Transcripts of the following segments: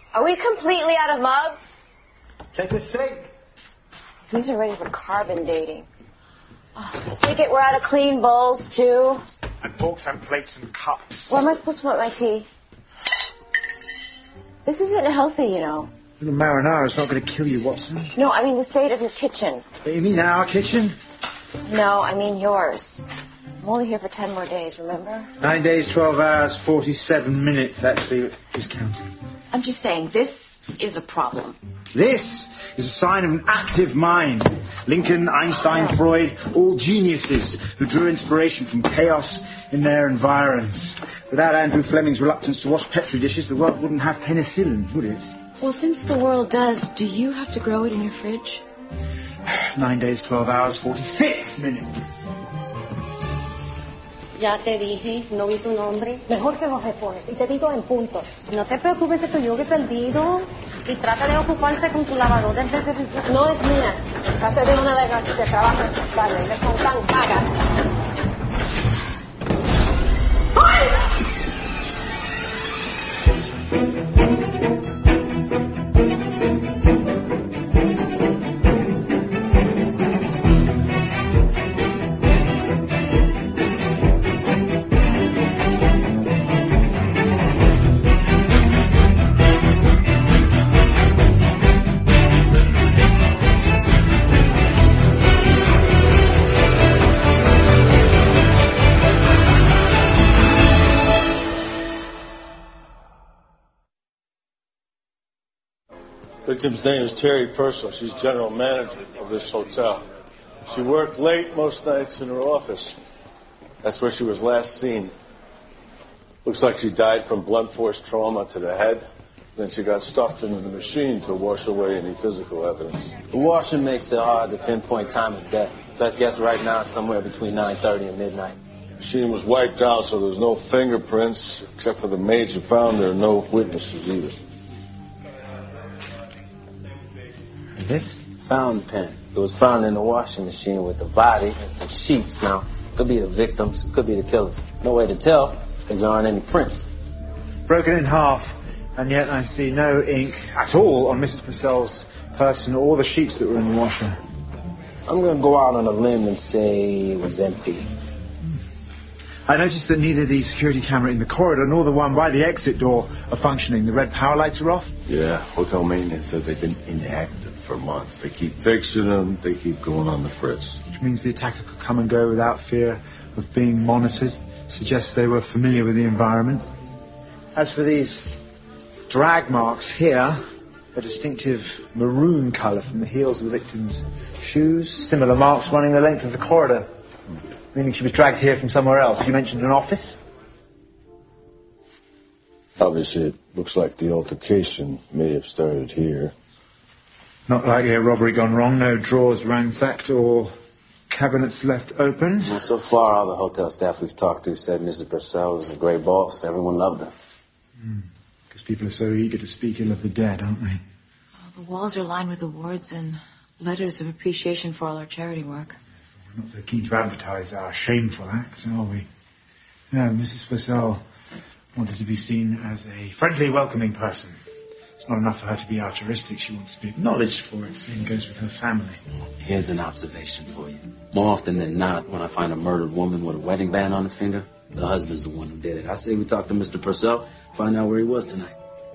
Are we completely out of mugs? Take a sink. These are ready for carbon dating. Oh, I take it we're out of clean bowls, too? And forks and plates and cups. Where am I supposed to put my tea? This isn't healthy, you know. Little marinara's not going to kill you, Watson. No, I mean the state of your kitchen. You mean our kitchen? No, I mean yours. I'm only here for 10 more days, remember? 9 days, 12 hours, 47 minutes, actually. Who's counting? I'm just saying, this is a problem. This is a sign of an active mind. Lincoln, Einstein, Freud, all geniuses who drew inspiration from chaos in their environs. Without Andrew Fleming's reluctance to wash Petri dishes, the world wouldn't have penicillin, would it? Well, since the world does, do you have to grow it in your fridge? 9 days, 12 hours, 46 minutes. Ya te dije, no vi tu nombre. Mejor que los repones. Y te digo en punto. No te preocupes, que yo he perdido. Y trata de ocuparse con tu lavador del servicio. No es mía. Trata de una de las que trabaja en sus tardes. Le son tan caras. ¡Ay! Victim's name is Terry Purcell. She's general manager of this hotel. She worked late most nights in her office. That's where she was last seen. Looks like she died from blunt force trauma to the head. Then she got stuffed into the machine to wash away any physical evidence. The washing makes it hard to pinpoint time of death. Best guess right now is somewhere between 9:30 and midnight. The machine was wiped out, so there's no fingerprints. Except for the maids who found there are no witnesses either. This? Fountain pen. It was found in the washing machine with the body and some sheets. Now, could be the victims, could be the killers. No way to tell, because there aren't any prints. Broken in half, and yet I see no ink at all on Mrs. Purcell's person or the sheets that were in the washer. I'm going to go out on a limb and say it was empty. I noticed that neither the security camera in the corridor nor the one by the exit door are functioning. The red power lights are off. Yeah, hotel maintenance says they've been inactive for months. They keep fixing them, they keep going on the fritz. Which means the attacker could come and go without fear of being monitored. Suggests they were familiar with the environment. As for these drag marks here, a distinctive maroon colour from the heels of the victim's shoes. Similar marks running the length of the corridor. Meaning she was dragged here from somewhere else. You mentioned an office? Obviously, it looks like the altercation may have started here. Not likely a robbery gone wrong. No drawers ransacked or cabinets left open. Well, so far, all the hotel staff we've talked to said Mrs. Purcell was a great boss. Everyone loved her. Because people are so eager to speak ill of the dead, aren't they? Oh, the walls are lined with awards and letters of appreciation for all our charity work. We're not so keen to advertise our shameful acts, are we? No, Mrs. Purcell wanted to be seen as a friendly, welcoming person. It's not enough for her to be altruistic. She wants to be acknowledged for it. Same goes with her family. Here's an observation for you. More often than not, when I find a murdered woman with a wedding band on her finger, the husband's the one who did it. I say we talk to Mr. Purcell, find out where he was tonight.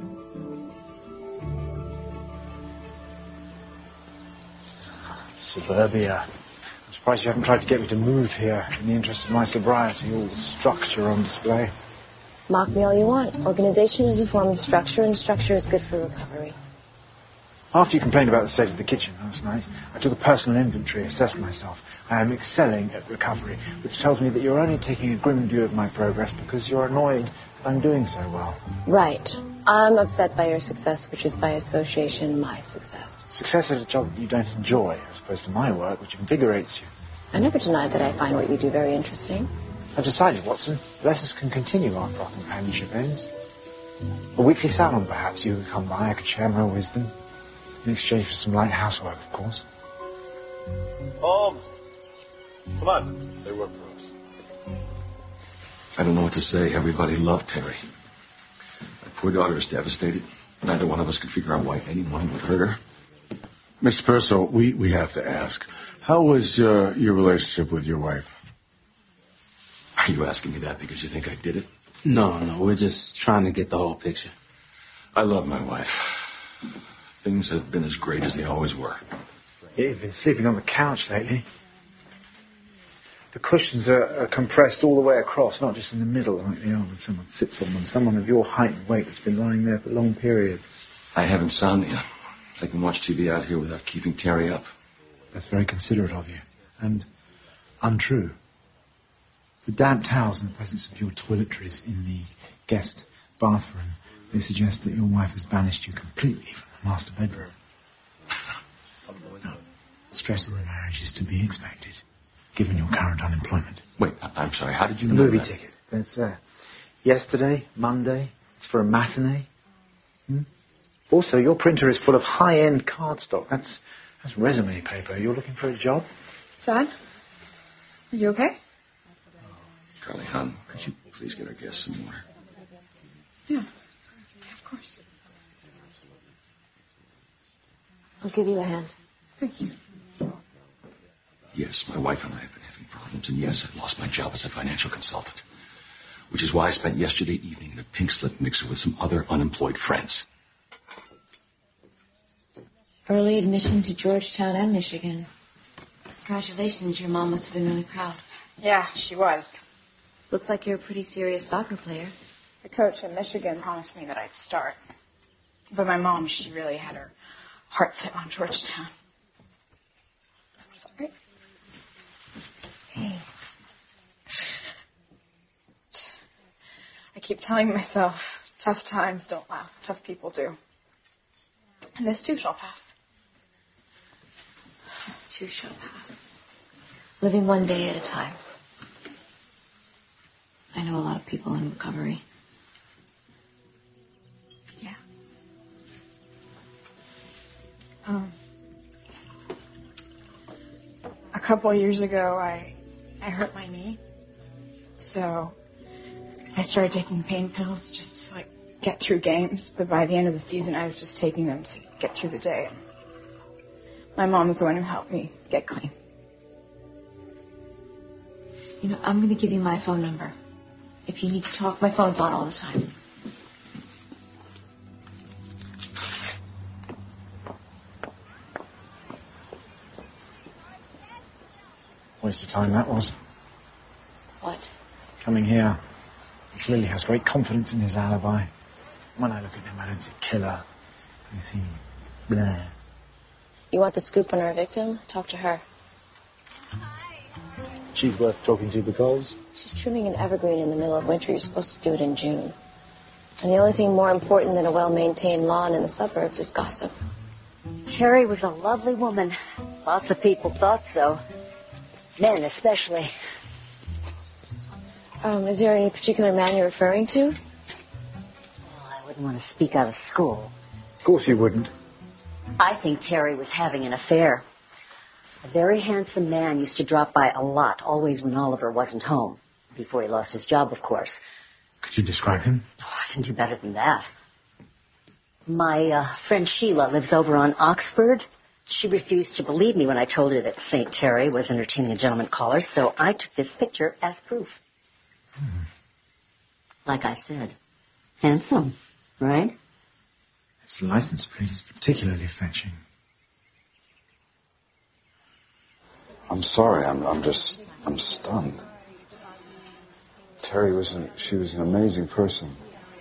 Suburbia. I'm surprised you haven't tried to get me to move here in the interest of my sobriety. All the structure on display. Mock me all you want. Organization is a form of structure, and structure is good for recovery. After you complained about the state of the kitchen last night, I took a personal inventory, assessed myself. I am excelling at recovery, which tells me that you're only taking a grim view of my progress because you're annoyed that I'm doing so well. Right. I'm upset by your success, which is by association my success. Success at a job that you don't enjoy, as opposed to my work, which invigorates you. I never denied that I find what you do very interesting. I've decided, Watson, lessons can continue after our companionship ends. A weekly salon, perhaps. You could come by, I could share my wisdom. In exchange for some light housework, of course. Holmes! Come on. They work for us. I don't know what to say. Everybody loved Terry. My poor daughter is devastated. Neither one of us could figure out why anyone would hurt her. Mr. Purcell, we have to ask. How was your relationship with your wife? Are you asking me that because you think I did it? No, we're just trying to get the whole picture. I love my wife. Things have been as great as they always were. Yeah, you've been sleeping on the couch lately. The cushions are compressed all the way across, not just in the middle like they are when someone sits on them. Someone of your height and weight that's been lying there for long periods. I have insomnia. I can watch TV out here without keeping Terry up. That's very considerate of you. And untrue. The damp towels in the presence of your toiletries in the guest bathroom, they suggest that your wife has banished you completely from the master bedroom. No. Stress in the marriage is to be expected, given your current unemployment. Wait, I'm sorry, how did you the know movie that? ticket. There's yesterday, Monday. It's for a matinee. Also, your printer is full of high-end cardstock. That's resume paper. You're looking for a job? John? Are you okay? Carly, hon, could you please get our guests some water? Yeah, of course. I'll give you a hand. Thank you. Yes, my wife and I have been having problems, and yes, I've lost my job as a financial consultant, which is why I spent yesterday evening in a pink slip mixer with some other unemployed friends. Early admission to Georgetown and Michigan. Congratulations, your mom must have been really proud. Yeah, she was. Looks like you're a pretty serious soccer player. The coach at Michigan promised me that I'd start. But my mom, she really had her heart set on Georgetown. Sorry. Hey. I keep telling myself, tough times don't last, tough people do. And this too shall pass. This too shall pass. Living one day at a time. I know a lot of people in recovery. Yeah. A couple of years ago, I hurt my knee. So I started taking pain pills just to, get through games. But by the end of the season, I was just taking them to get through the day. My mom was the one who helped me get clean. You know, I'm going to give you my phone number. If you need to talk, my phone's on all the time. Waste of time that was. What? Coming here. He clearly has great confidence in his alibi. When I look at him, I don't see killer. I see blah. You want the scoop on our victim? Talk to her. She's worth talking to because? She's trimming an evergreen in the middle of winter. You're supposed to do it in June. And the only thing more important than a well-maintained lawn in the suburbs is gossip. Terry was a lovely woman. Lots of people thought so. Men especially. Is there any particular man you're referring to? Well, I wouldn't want to speak out of school. Of course you wouldn't. I think Terry was having an affair. A very handsome man used to drop by a lot, always when Oliver wasn't home. Before he lost his job, of course. Could you describe him? Oh, I can do better than that. My friend Sheila lives over on Oxford. She refused to believe me when I told her that St. Terry was entertaining a gentleman caller, so I took this picture as proof. Like I said, handsome, right? His license plate is particularly fetching. I'm sorry. I'm stunned. Terry she was an amazing person.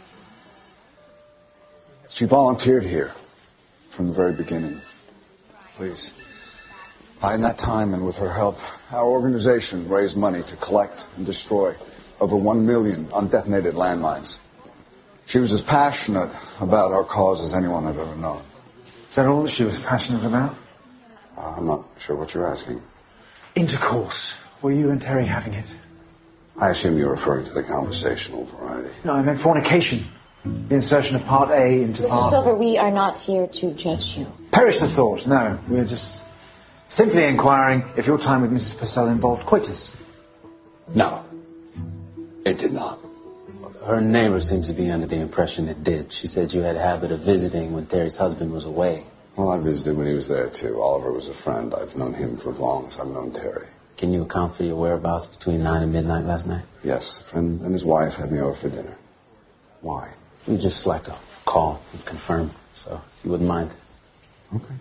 She volunteered here from the very beginning. Please. In that time and with her help, our organization raised money to collect and destroy over 1 million undetonated landmines. She was as passionate about our cause as anyone I've ever known. Is that all that she was passionate about? I'm not sure what you're asking. Intercourse. Were you and Terry having it? I assume you're referring to the conversational variety. No, I meant fornication. The insertion of part A into part... Mr. Silver, we are not here to judge you. Perish the thought. No, we're just simply inquiring if your time with Mrs. Purcell involved coitus. No, it did not. Her neighbor seems to be under the impression it did. She said you had a habit of visiting when Terry's husband was away. Well, I visited when he was there, too. Oliver was a friend. I've known him for as long as I've known Terry. Can you account for your whereabouts between 9 and midnight last night? Yes, a friend and his wife had me over for dinner. Why? We'd just like to call and confirm, so if you wouldn't mind. Okay.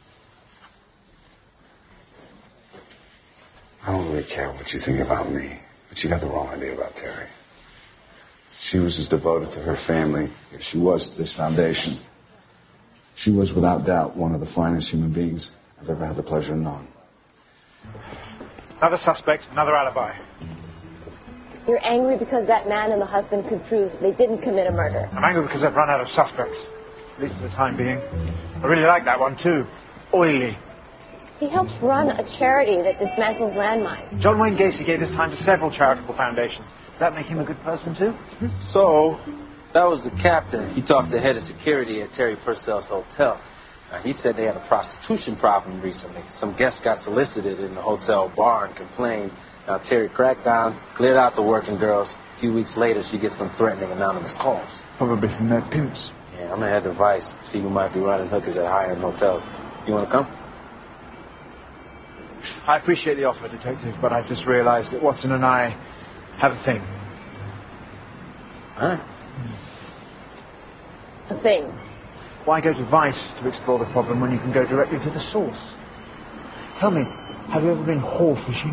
I don't really care what you think about me, but you got the wrong idea about Terry. She was as devoted to her family as she was to this foundation. She was, without doubt, one of the finest human beings I've ever had the pleasure of knowing. Another suspect, another alibi. You're angry because that man and the husband could prove they didn't commit a murder. I'm angry because I've run out of suspects, at least for the time being. I really like that one, too. Oily. He helps run a charity that dismantles landmines. John Wayne Gacy gave his time to several charitable foundations. Does that make him a good person, too? So, that was the captain. He talked to head of security at Terry Purcell's hotel. He said they had a prostitution problem recently. Some guests got solicited in the hotel bar and complained. Now, Terry cracked down, cleared out the working girls. A few weeks later, she gets some threatening anonymous calls. Probably from their pimps. Yeah, I'm going to head to Vice, see who might be running hookers at high-end hotels. You want to come? I appreciate the offer, Detective, but I've just realized that Watson and I have a thing. All right. A thing. Why go to Vice to explore the problem when you can go directly to the source? Tell me, have you ever been whore fishing?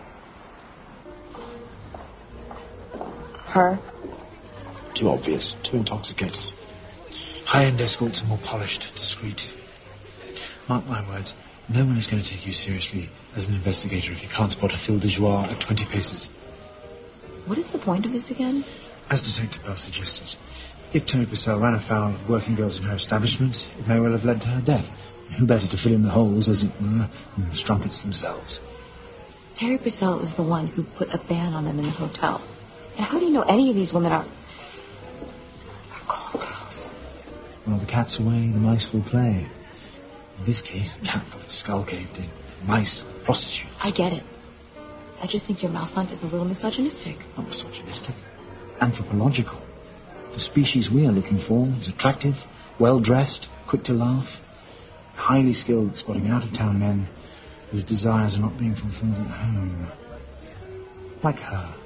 Her? Too obvious, too intoxicated. High-end escorts are more polished, discreet. Mark my words, no one is going to take you seriously as an investigator if you can't spot a fil de joie at 20 paces. What is the point of this again? As Detective Bell suggested, if Terry Purcell ran afoul of working girls in her establishment, it may well have led to her death. Who better to fill in the holes, as it were, than the strumpets themselves? Terry Purcell was the one who put a ban on them in the hotel. And how do you know any of these women are call girls? Well, the cat's away, the mice will play. In this case, the cat got its skull caved in. Mice, prostitutes. I get it. I just think your mouse hunt is a little misogynistic. Not misogynistic. Anthropological. The species we are looking for is attractive, well-dressed, quick to laugh, highly skilled at spotting out-of-town men whose desires are not being fulfilled at home. Like her.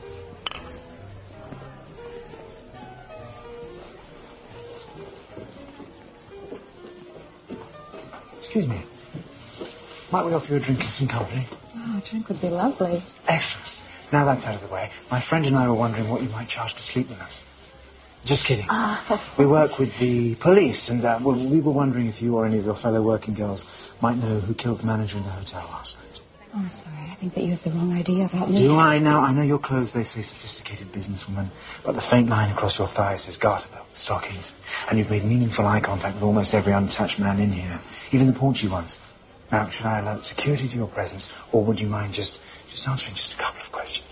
Excuse me. Might we offer you a drink and some company? Oh, a drink would be lovely. Excellent. Now that's out of the way. My friend and I were wondering what you might charge to sleep with us. Just kidding. We work with the police, and we were wondering if you or any of your fellow working girls might know who killed the manager in the hotel last night. Oh, I'm sorry. I think that you have the wrong idea about me. Do I now? I know your clothes, they say sophisticated businesswoman, but the faint line across your thighs is garter belt, stockings, and you've made meaningful eye contact with almost every untouched man in here, even the paunchy ones. Now, should I alert security to your presence, or would you mind just answering just a couple of questions?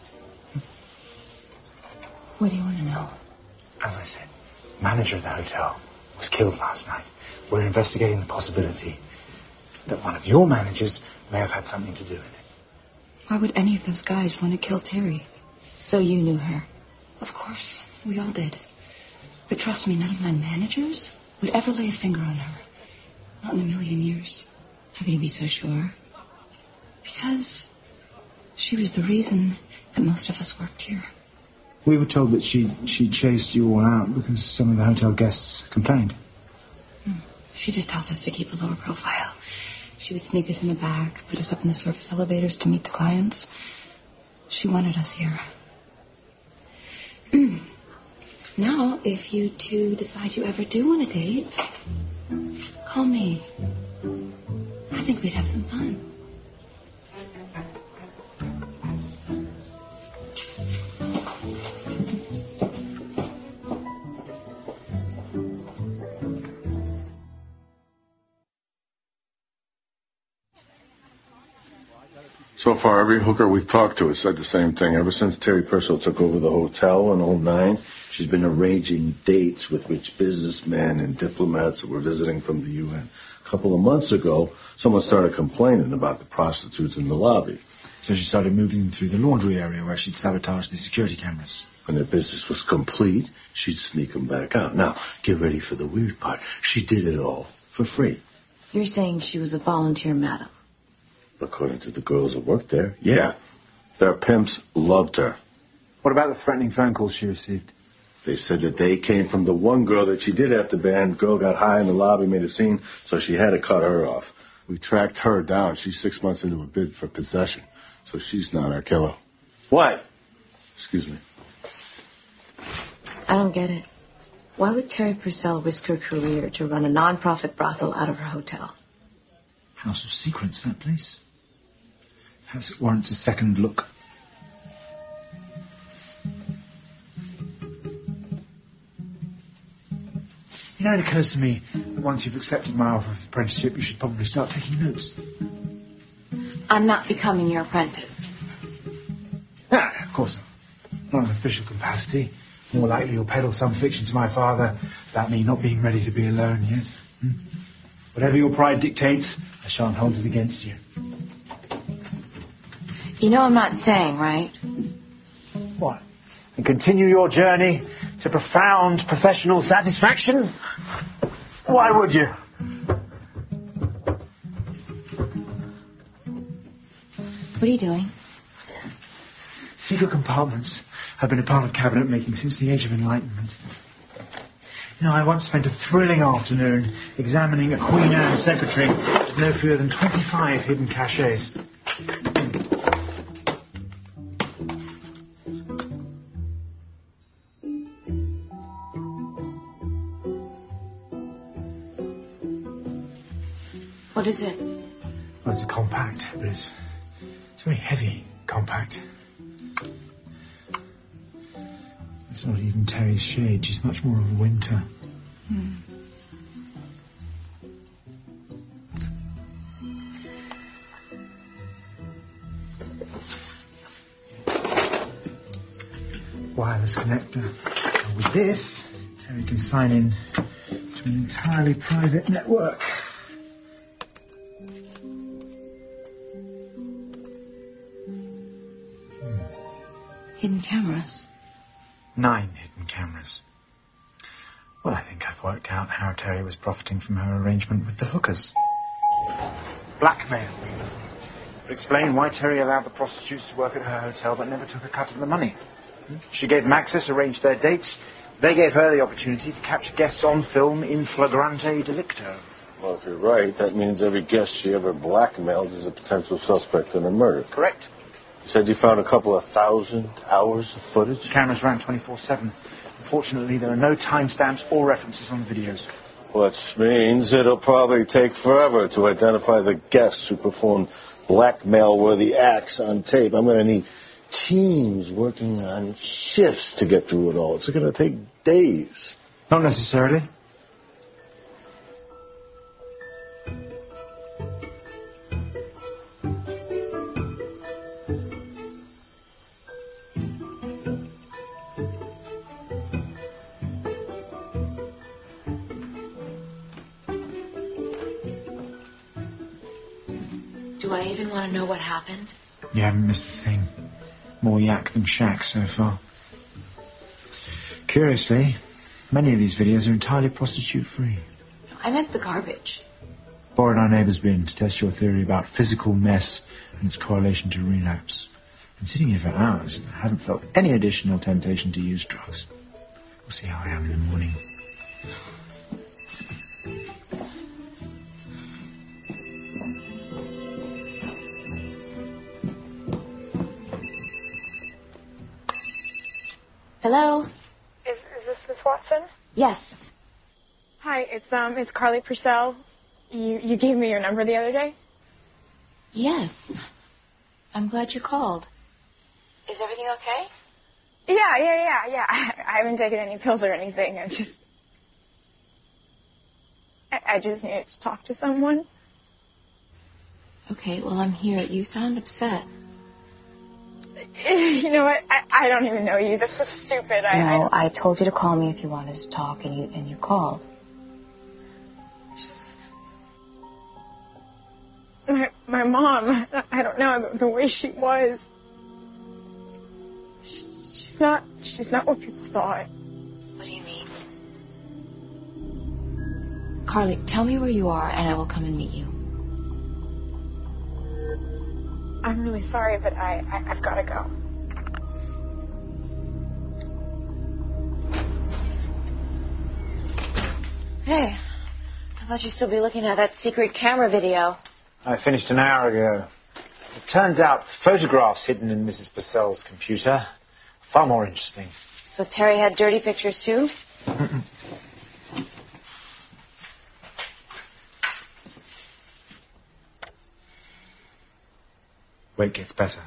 What do you want to know? As I said, manager of the hotel was killed last night. We're investigating the possibility that one of your managers may have had something to do with it. Why would any of those guys want to kill Terry? So you knew her. Of course, we all did. But trust me, none of my managers would ever lay a finger on her. Not in a million years. How can you be so sure? Because she was the reason that most of us worked here. We were told that she chased you all out because some of the hotel guests complained. She just helped us to keep a lower profile. She would sneak us in the back, put us up in the service elevators to meet the clients. She wanted us here. Now, if you two decide you ever do want a date, call me. I think we'd have some fun. So far, every hooker we've talked to has said the same thing. Ever since Terry Purcell took over the hotel in 2009, she's been arranging dates with rich businessmen and diplomats that were visiting from the UN. A couple of months ago, someone started complaining about the prostitutes in the lobby. So she started moving them through the laundry area where she'd sabotaged the security cameras. When their business was complete, she'd sneak them back out. Now, get ready for the weird part. She did it all for free. You're saying she was a volunteer madam? According to the girls that worked there, yeah. Their pimps loved her. What about the threatening phone calls she received? They said that they came from the one girl that she did have to ban. Girl got high in the lobby, made a scene, so she had to cut her off. We tracked her down. She's 6 months into a bid for possession, so she's not our killer. What? Excuse me. I don't get it. Why would Terry Purcell risk her career to run a non-profit brothel out of her hotel? House of Secrets, that place. Perhaps it warrants a second look. You know, it occurs to me that once you've accepted my offer of apprenticeship, you should probably start taking notes. I'm not becoming your apprentice. Ah, of course not. Not in an official capacity. More likely you'll peddle some fiction to my father about me not being ready to be alone yet. Whatever your pride dictates, I shan't hold it against you. You know I'm not saying, right? What? And continue your journey to profound professional satisfaction? Why would you? What are you doing? Secret compartments have been a part of cabinet making since the Age of Enlightenment. You know, I once spent a thrilling afternoon examining a Queen Anne secretary with no fewer than 25 hidden cachets. What is it? Well, it's a compact, but it's very heavy compact. It's not even Terry's shade. She's much more of a winter. Wireless connector. And with this, Terry can sign in to an entirely private network. Hidden cameras. 9 hidden cameras. Well, I think I've worked out how Terry was profiting from her arrangement with the hookers. Blackmail. Would explain why Terry allowed the prostitutes to work at her hotel but never took a cut of the money. She gave them access, arranged their dates. They gave her the opportunity to capture guests on film in flagrante delicto. Well, if you're right, that means every guest she ever blackmailed is a potential suspect in a murder. Correct. You said you found a couple of 1,000 hours of footage? The cameras ran 24/7. Unfortunately, there are no timestamps or references on the videos. Which means it'll probably take forever to identify the guests who performed blackmail-worthy acts on tape. I'm going to need teams working on shifts to get through it all. It's going to take days. Not necessarily. Do I even want to know what happened? You haven't missed a thing. More yak than shack so far. Curiously, many of these videos are entirely prostitute-free. I meant the garbage. Borrowed our neighbour's bin to test your theory about physical mess and its correlation to relapse. And sitting here for hours, I haven't felt any additional temptation to use drugs. We'll see how I am in the morning. Hello? Is this Miss Watson? Yes. Hi, it's Carly Purcell. You gave me your number the other day? Yes. I'm glad you called. Is everything okay? Yeah. I haven't taken any pills or anything. I just needed to talk to someone. Okay, well, I'm here. You sound upset. You know what? I don't even know you. This was stupid. No, I told you to call me if you wanted to talk, and you called. My mom, I don't know, the way she was. She's not what people thought. What do you mean? Carly, tell me where you are and I will come and meet you. I'm really sorry, but I've got to go. Hey, I thought you'd still be looking at that secret camera video. I finished an hour ago. It turns out photographs hidden in Mrs. Purcell's computer are far more interesting. So Terry had dirty pictures too? Wait gets better.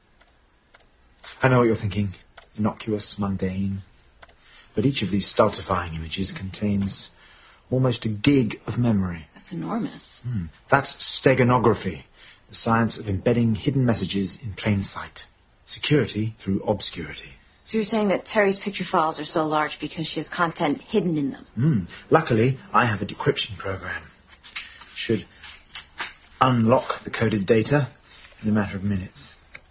I know what you're thinking. Innocuous, mundane. But each of these stultifying images contains almost a gig of memory. That's enormous. That's steganography, the science of embedding hidden messages in plain sight. Security through obscurity. So you're saying that Terry's picture files are so large because she has content hidden in them? Luckily, I have a decryption program. Should unlock the coded data in a matter of minutes.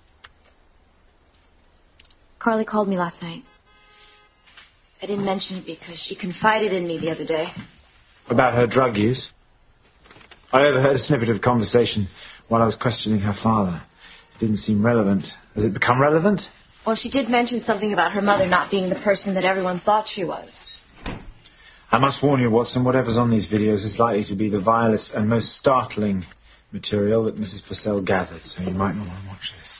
Carly called me last night. I didn't mention it because she confided in me the other day. About her drug use? I overheard a snippet of the conversation while I was questioning her father. It didn't seem relevant. Has it become relevant? Well, she did mention something about her mother not being the person that everyone thought she was. I must warn you, Watson, whatever's on these videos is likely to be the vilest and most startling material that Mrs. Purcell gathered, so you might not want to watch this.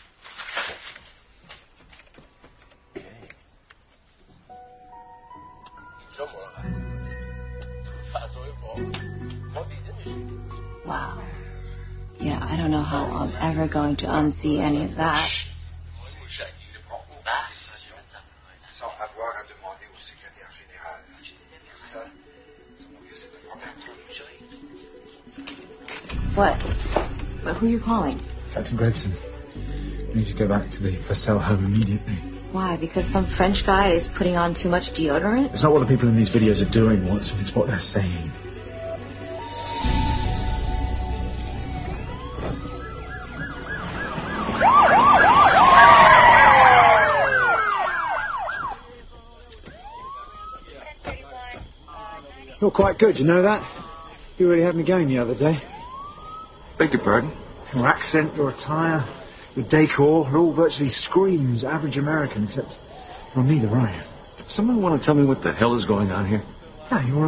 Wow. Yeah, I don't know how I'm ever going to unsee any of that. What? But who are you calling? Captain Gregson. We need to go back to the Purcell home immediately. Why? Because some French guy is putting on too much deodorant? It's not what the people in these videos are doing, Watson. It's what they're saying. You're quite good, you know that? You really had me going the other day. Beg your pardon? Your accent, your attire, your decor, it all virtually screams average American, except you're neither, are you? Someone want to tell me what the hell is going on here? Yeah, you're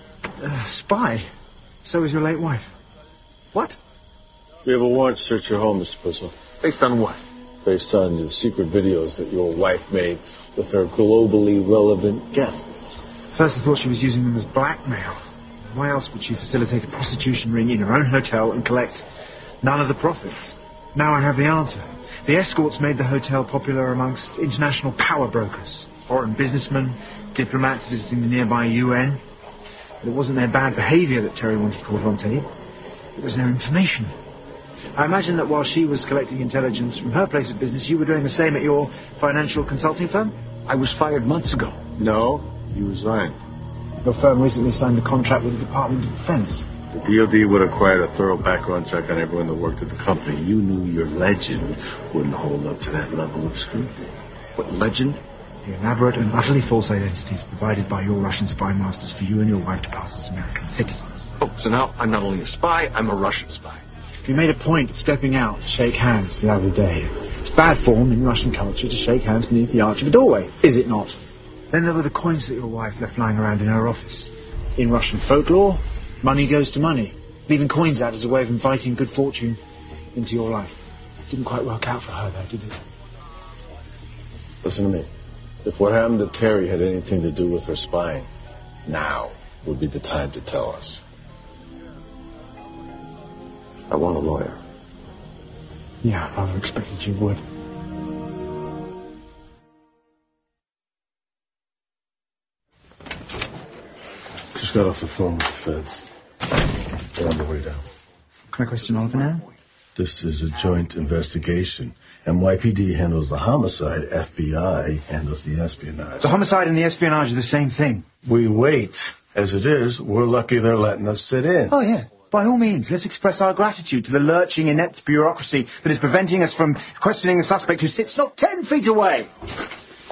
a spy. So is your late wife. What? We have a warrant to search your home, Mr. Purcell. Based on what? Based on the secret videos that your wife made with her globally relevant guests. First I thought she was using them as blackmail. Why else would she facilitate a prostitution ring in her own hotel and collect none of the profits? Now I have the answer. The escorts made the hotel popular amongst international power brokers, foreign businessmen, diplomats visiting the nearby UN. But it wasn't their bad behavior that Terry wanted caught on tape. It was their information. I imagine that while she was collecting intelligence from her place of business, you were doing the same at your financial consulting firm? I was fired months ago. No, you resigned. Your firm recently signed a contract with the Department of Defense. The DOD would have required a thorough background check on everyone that worked at the company. You knew your legend wouldn't hold up to that level of scrutiny. What legend? The elaborate and utterly false identities provided by your Russian spy masters for you and your wife to pass as American citizens. Oh, so now I'm not only a spy, I'm a Russian spy. You made a point of stepping out to shake hands the other day. It's bad form in Russian culture to shake hands beneath the arch of a doorway, is it not? Then there were the coins that your wife left lying around in her office. In Russian folklore, money goes to money. Leaving coins out as a way of inviting good fortune into your life. It didn't quite work out for her, though, did it? Listen to me. If what happened to Terry had anything to do with her spying, now would be the time to tell us. I want a lawyer. Yeah, I rather expected you would. Just got off the phone with the feds. They're on the way down. Can I question Oliver now? This is a joint investigation. NYPD handles the homicide, FBI handles the espionage. The homicide and the espionage are the same thing. We wait. As it is, we're lucky they're letting us sit in. Oh, yeah. By all means, let's express our gratitude to the lurching, inept bureaucracy that is preventing us from questioning the suspect who sits not 10 feet away.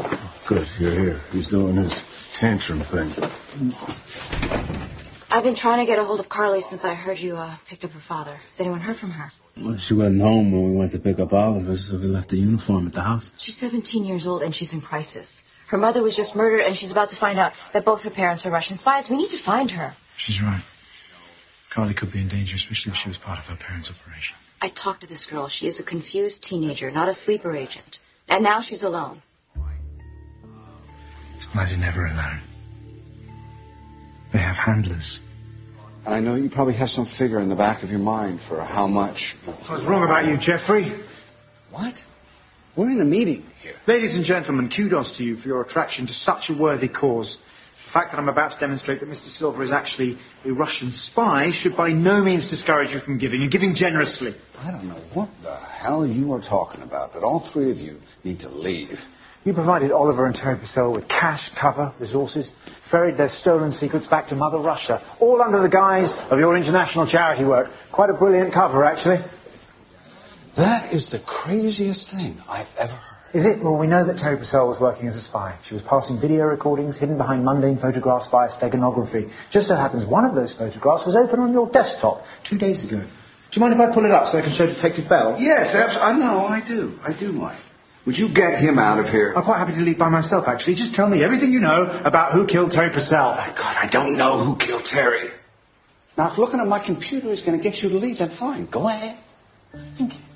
Good, you're here. He's doing his tantrum thing. I've been trying to get a hold of Carly since I heard you picked up her father. Has anyone heard from her? Well, she wasn't home when we went to pick up Oliver, so we left the uniform at the house. She's 17 years old and she's in crisis. Her mother was just murdered and she's about to find out that both her parents are Russian spies. We need to find her. She's right. Carly could be in danger, especially if she was part of her parents' operation. I talked to this girl. She is a confused teenager, not a sleeper agent. And now she's alone. Supplies are never alone. They have handlers. And I know you probably have some figure in the back of your mind for how much... What's wrong about you, Jeffrey? What? We're in a meeting here. Ladies and gentlemen, kudos to you for your attraction to such a worthy cause. The fact that I'm about to demonstrate that Mr. Silver is actually a Russian spy should by no means discourage you from giving, and giving generously. I don't know what the hell you are talking about, but all three of you need to leave. You provided Oliver and Terry Purcell with cash, cover, resources, ferried their stolen secrets back to Mother Russia, all under the guise of your international charity work. Quite a brilliant cover, actually. That is the craziest thing I've ever heard. Is it? Well, we know that Terry Purcell was working as a spy. She was passing video recordings hidden behind mundane photographs via steganography. Just so happens one of those photographs was open on your desktop 2 days ago. Do you mind if I pull it up so I can show Detective Bell? Yes, no, I do. I do mind. Would you get him out of here? I'm quite happy to leave by myself, actually. Just tell me everything you know about who killed Terry Purcell. Oh, God, I don't know who killed Terry. Now, if looking at my computer is going to get you to leave, then fine. Go ahead. Thank you.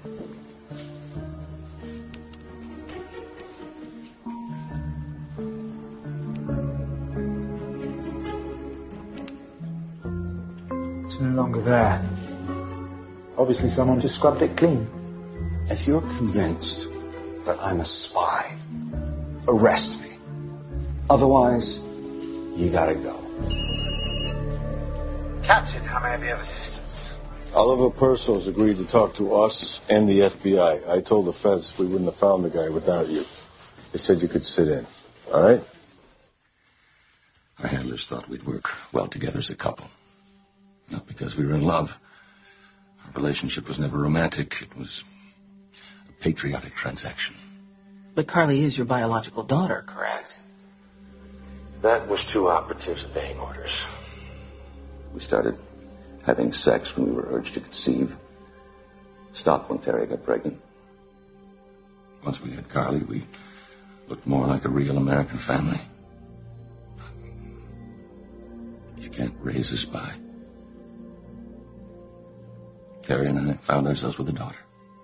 It's no longer there. Obviously, someone just scrubbed it clean. If you're convinced that I'm a spy, arrest me. Otherwise, you gotta go. Captain, how may I be of assistance? Oliver Purcell's agreed to talk to us and the FBI. I told the feds we wouldn't have found the guy without you. They said you could sit in. All right? Our handlers thought we'd work well together as a couple. Not because we were in love. Our relationship was never romantic. It was a patriotic transaction. But Carly is your biological daughter, correct? That was two operatives obeying orders. We started having sex when we were urged to conceive. Stopped when Terry got pregnant. Once we had Carly, we looked more like a real American family. You can't raise a spy. Terry and I found ourselves with a daughter.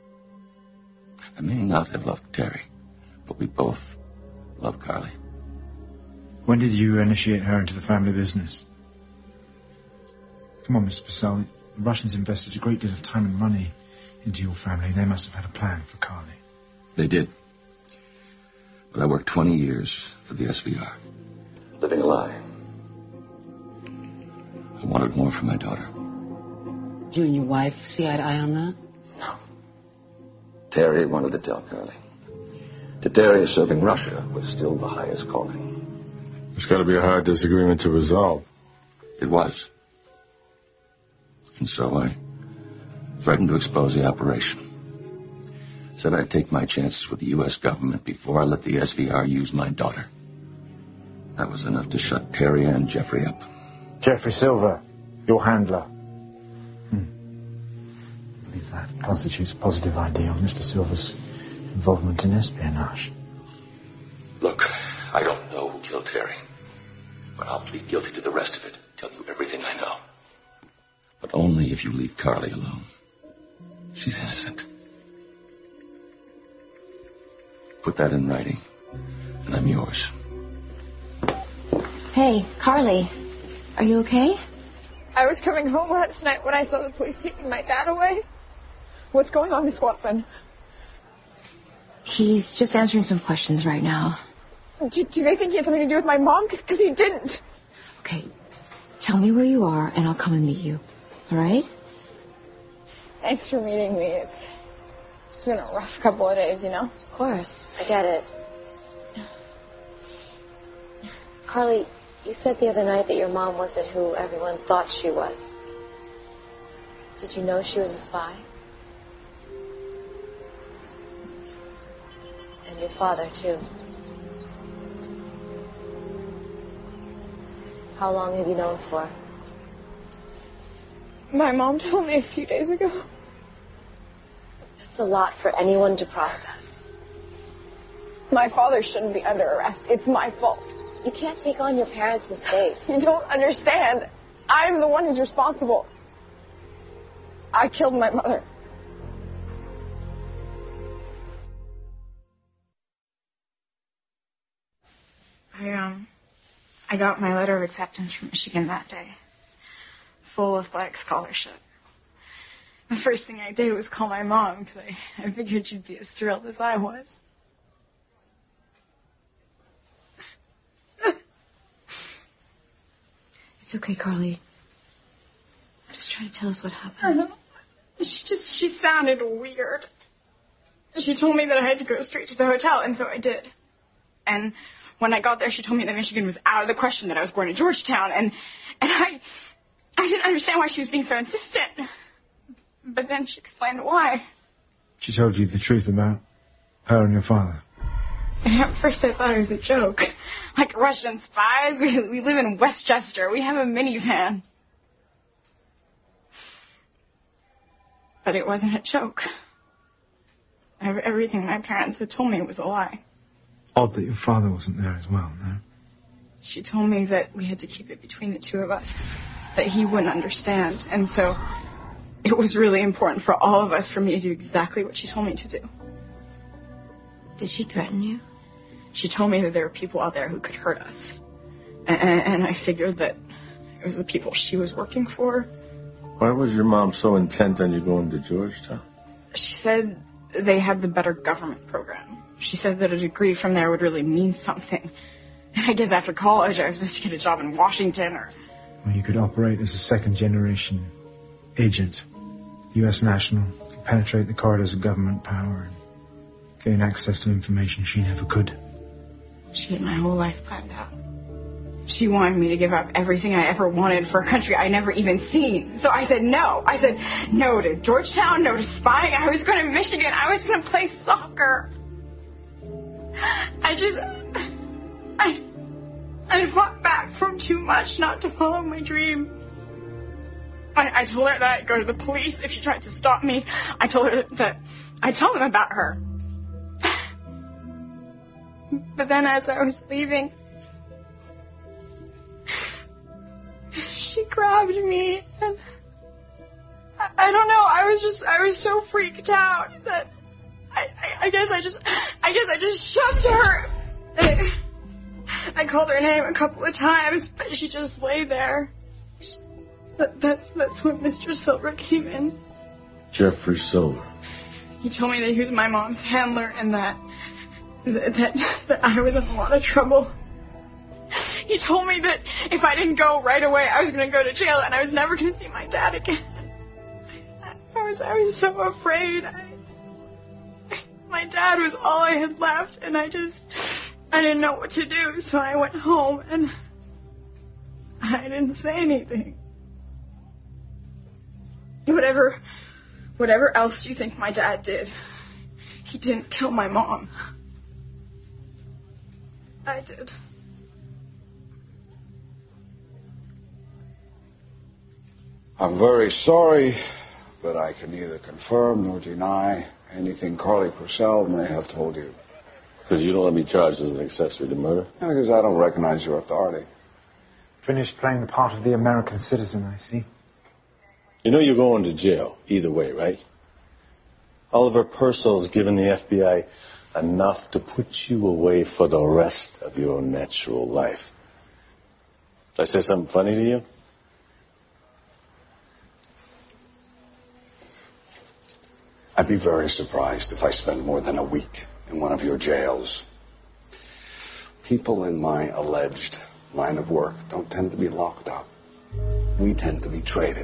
I may not have loved Terry, but we both loved Carly. When did you initiate her into the family business? Come on, Mr. Purcell. The Russians invested a great deal of time and money into your family. They must have had a plan for Carly. They did. But I worked 20 years for the SVR, living a lie. I wanted more for my daughter. You and your wife see eye to eye on that? No. Terry wanted to tell Carly. To Terry, serving Russia was still the highest calling. It's got to be a hard disagreement to resolve. It was. And so I threatened to expose the operation. Said I'd take my chances with the U.S. government before I let the SVR use my daughter. That was enough to shut Terry and Jeffrey up. Jeffrey Silver, your handler. I believe that constitutes a positive ID on Mr. Silver's involvement in espionage. Look, I don't know who killed Terry, but I'll plead guilty to the rest of it. Tell you everything I know. But only if you leave Carly alone. She's innocent. Put that in writing, and I'm yours. Hey, Carly. Are you okay? I was coming home last night when I saw the police taking my dad away. What's going on, Miss Watson? He's just answering some questions right now. Do they think he had something to do with my mom? Because he didn't. Okay. Tell me where you are, and I'll come and meet you. All right? Thanks for meeting me. It's been a rough couple of days, you know? Of course. I get it. Carly, you said the other night that your mom wasn't who everyone thought she was. Did you know she was a spy? And your father, too. How long have you known for? My mom told me a few days ago. That's a lot for anyone to process. My father shouldn't be under arrest. It's my fault. You can't take on your parents' mistakes. You don't understand. I'm the one who's responsible. I killed my mother. I got my letter of acceptance from Michigan that day. Full athletic scholarship. The first thing I did was call my mom because I figured she'd be as thrilled as I was. It's okay, Carly. Just try to tell us what happened. I know. She sounded weird. She told me that I had to go straight to the hotel, and so I did. And when I got there, she told me that Michigan was out of the question, that I was going to Georgetown, and I didn't understand why she was being so insistent. But then she explained why. She told you the truth about her and your father. And at first I thought it was a joke. Like Russian spies. We live in Westchester. We have a minivan. But it wasn't a joke. Everything my parents had told me was a lie. Odd that your father wasn't there as well, no? She told me that we had to keep it between the two of us. That he wouldn't understand. And so it was really important for all of us for me to do exactly what she told me to do. Did she threaten you? She told me that there were people out there who could hurt us. And I figured that it was the people she was working for. Why was your mom so intent on you going to Georgetown? She said they had the better government program. She said that a degree from there would really mean something. And I guess after college I was supposed to get a job in Washington or... Well, you could operate as a second-generation agent. U.S. national. Could penetrate the corridors of government power and gain access to information she never could. She had my whole life planned out. She wanted me to give up everything I ever wanted for a country I never even seen. So I said no. I said no to Georgetown, no to spying. I was going to Michigan. I was going to play soccer. I fought back from too much not to follow my dream. I told her that I'd go to the police if she tried to stop me. I told her that I'd tell them about her. But then as I was leaving, she grabbed me and I don't know, I was so freaked out that I guess I just shoved her. I called her name a couple of times, but she just lay there. That's when Mr. Silver came in. Jeffrey Silver. He told me that he was my mom's handler and that I was in a lot of trouble. He told me that if I didn't go right away, I was going to go to jail and I was never going to see my dad again. I was so afraid. My dad was all I had left, and I didn't know what to do, so I went home and I didn't say anything. Whatever else you think my dad did, he didn't kill my mom. I did. I'm very sorry, but I can neither confirm nor deny anything Carly Purcell may have told you. Because you don't want to be charged as an accessory to murder? Because I don't recognize your authority. Finished playing the part of the American citizen, I see. You know you're going to jail either way, right? Oliver Purcell's given the FBI enough to put you away for the rest of your natural life. Did I say something funny to you? I'd be very surprised if I spent more than a week in one of your jails. People in my alleged line of work don't tend to be locked up. We tend to be traded.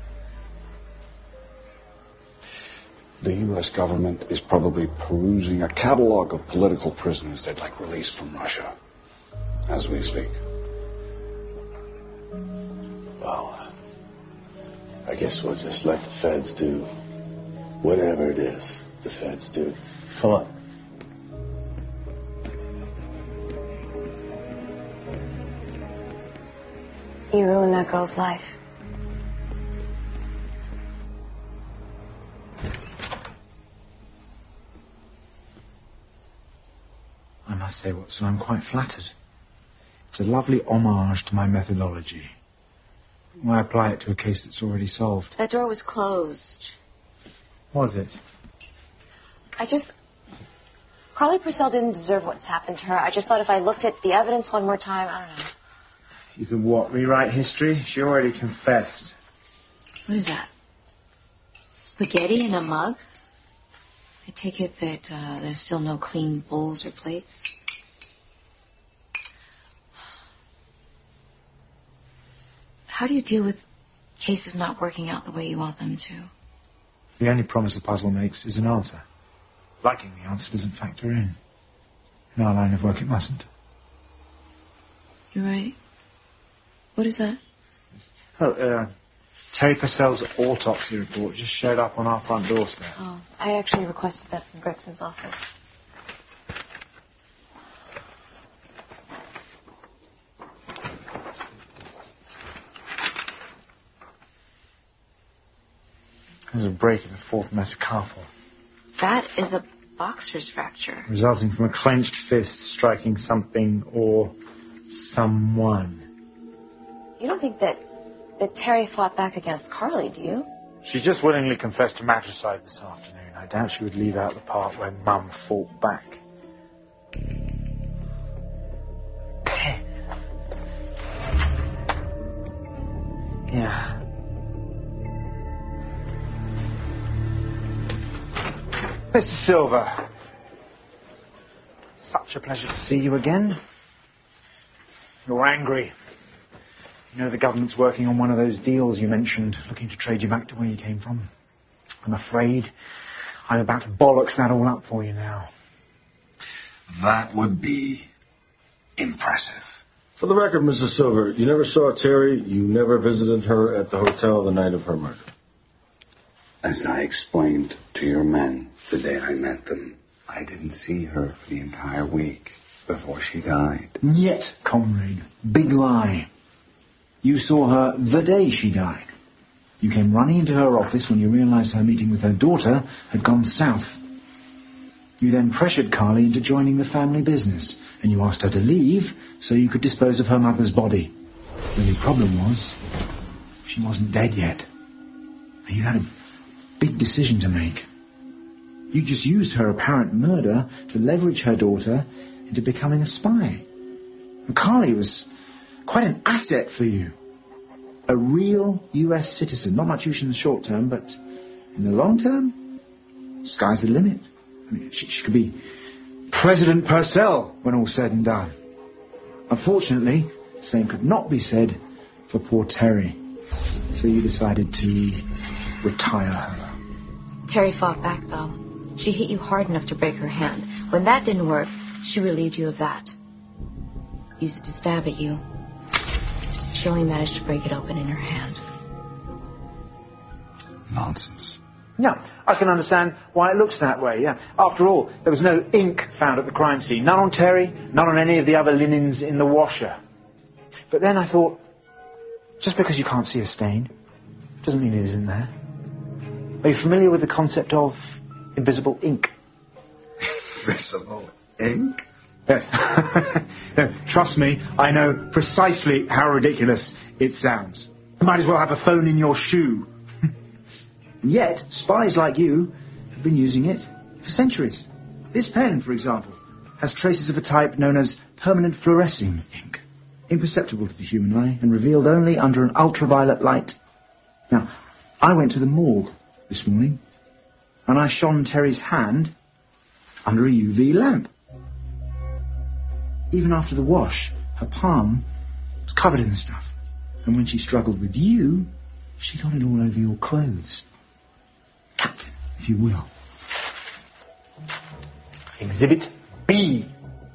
The U.S. government is probably perusing a catalog of political prisoners they'd like released from Russia as we speak. Well, I guess we'll just let the feds do whatever it is the feds do. Come on. You ruined that girl's life. I must say, Watson, I'm quite flattered. It's a lovely homage to my methodology. Why apply it to a case that's already solved? That door was closed. Was it? Carly Purcell didn't deserve what's happened to her. I just thought if I looked at the evidence one more time, I don't know. You could what, rewrite history? She already confessed. What is that? Spaghetti in a mug? I take it that there's still no clean bowls or plates? How do you deal with cases not working out the way you want them to? The only promise the puzzle makes is an answer. Liking the answer doesn't factor in. In our line of work, it mustn't. You're right. What is that? Oh, Terry Purcell's autopsy report just showed up on our front doorstep. Oh, I actually requested that from Gregson's office. There's a break in the fourth metacarpal. That is a boxer's fracture. Resulting from a clenched fist striking something or someone. You don't think that Terry fought back against Carly, do you? She just willingly confessed to matricide this afternoon. I doubt she would leave out the part where Mum fought back. Pen. Yeah. Mr. Silver. Such a pleasure to see you again. You're angry. You know the government's working on one of those deals you mentioned, looking to trade you back to where you came from. I'm afraid I'm about to bollocks that all up for you now. That would be impressive. For the record, Mrs. Silver, you never saw Terry. You never visited her at the hotel the night of her murder. As I explained to your men the day I met them, I didn't see her for the entire week before she died. Yet, comrade, big lie. You saw her the day she died. You came running into her office when you realized her meeting with her daughter had gone south. You then pressured Carly into joining the family business, and you asked her to leave so you could dispose of her mother's body. The only problem was, she wasn't dead yet. And you had a big decision to make. You just used her apparent murder to leverage her daughter into becoming a spy. And Carly was quite an asset for you. A real U.S. citizen. Not much use in the short term, but in the long term, sky's the limit. I mean, she could be President Purcell when all's said and done. Unfortunately, the same could not be said for poor Terry. So you decided to retire her. Terry fought back, though. She hit you hard enough to break her hand. When that didn't work, she relieved you of that. Used it to stab at you. She only managed to break it open in her hand. Nonsense. No, I can understand why it looks that way, yeah. After all, there was no ink found at the crime scene. None on Terry, none on any of the other linens in the washer. But then I thought, just because you can't see a stain, doesn't mean it isn't there. Are you familiar with the concept of invisible ink? Invisible ink? Yes. No, trust me, I know precisely how ridiculous it sounds. You might as well have a phone in your shoe. And yet, spies like you have been using it for centuries. This pen, for example, has traces of a type known as permanent fluorescing ink, imperceptible to the human eye and revealed only under an ultraviolet light. Now, I went to the morgue this morning, and I shone Terry's hand under a UV lamp. Even after the wash, her palm was covered in the stuff. And when she struggled with you, she got it all over your clothes. Captain, if you will. Exhibit B.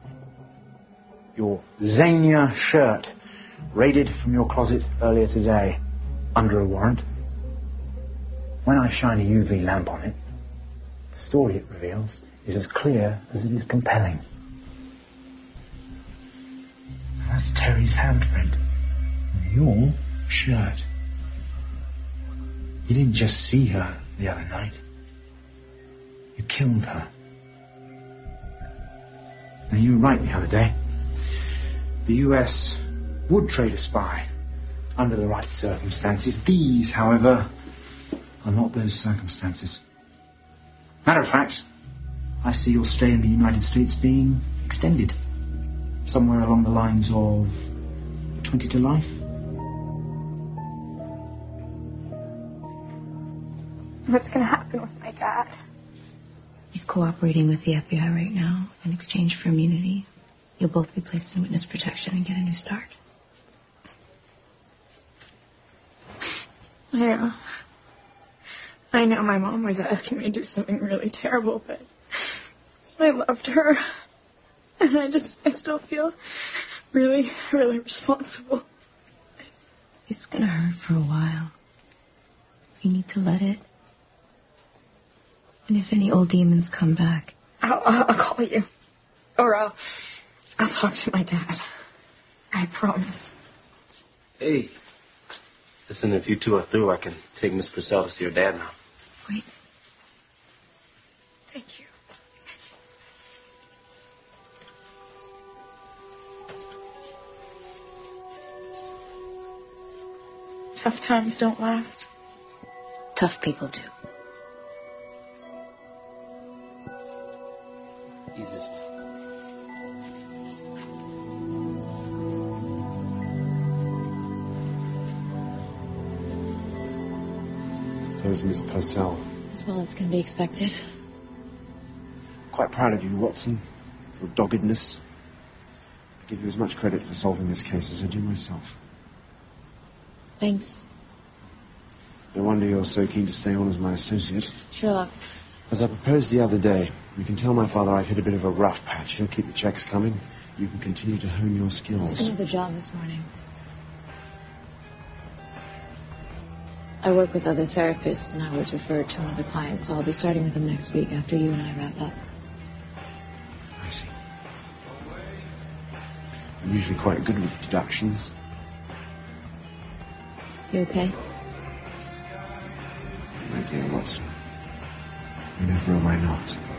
Your Xenia shirt, raided from your closet earlier today, under a warrant. When I shine a UV lamp on it, the story it reveals is as clear as it is compelling. That's Terry's handprint. Your shirt. You didn't just see her the other night. You killed her. Now, you were right the other day. The U.S. would trade a spy under the right circumstances. These, however, are not those circumstances. Matter of fact, I see your stay in the United States being extended. Somewhere along the lines of 20 to life. What's going to happen with my dad? He's cooperating with the FBI right now in exchange for immunity. You'll both be placed in witness protection and get a new start. Yeah. I know my mom was asking me to do something really terrible, but I loved her. And I still feel really, really responsible. It's gonna hurt for a while. You need to let it. And if any old demons come back, I'll call you. Or I'll talk to my dad. I promise. Hey. Listen, if you two are through, I can take Miss Purcell to see her dad now. Wait. Thank you. Tough times don't last. Tough people do. Ease this way. There's Miss Purcell. As well as can be expected. Quite proud of you, Watson, for your doggedness. I give you as much credit for solving this case as I do myself. Thanks. No wonder you're so keen to stay on as my associate. Sherlock. As I proposed the other day, you can tell my father I've hit a bit of a rough patch. He'll keep the checks coming. You can continue to hone your skills. Another job this morning. I work with other therapists, and I was referred to one of the clients, so I'll be starting with them next week after you and I wrap up. I see. I'm usually quite good with deductions. You okay? My dear Watson, you never am I not.